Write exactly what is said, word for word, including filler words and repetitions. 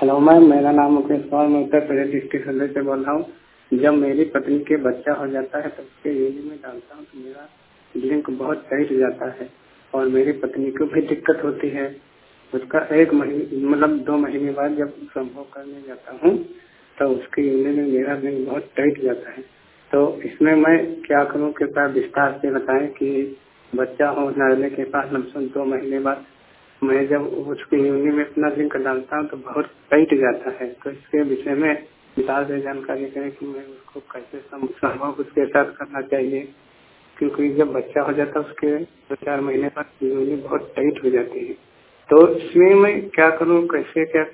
Hello ma'am, मेरा नाम मुकेश कुमार, मैं उत्तर प्रदेश डिस्ट्रिक्ट हरदोई से बोल रहा हूँ। जब मेरी पत्नी के बच्चा हो जाता है तो उसके यूरिन में डालता हूँ तो मेरा लिंक बहुत टाइट हो जाता है और मेरी पत्नी को भी दिक्कत होती है। उसका एक महीने मतलब दो महीने बाद जब संभोग करने जाता हूँ तो उसके यूरिन में मेरा लिंक बहुत टाइट हो जाता है। तो इसमें मैं क्या करूँ, कृपया विस्तार से बताएं कि बच्चा होने के बाद लमसम दो महीने बाद मैं जब उसके यूरिन में अपना लिंक डालता हूँ तो बहुत टाइट जाता है। तो इसके विषय में विस्तार से जानकारी करें कि मैं उसको कैसे संभव उसके साथ करना चाहिए, क्योंकि जब बच्चा हो जाता है उसके दो चार महीने बाद यूरिन बहुत टाइट हो जाती है। तो इसमें मैं क्या करूँ, कैसे क्या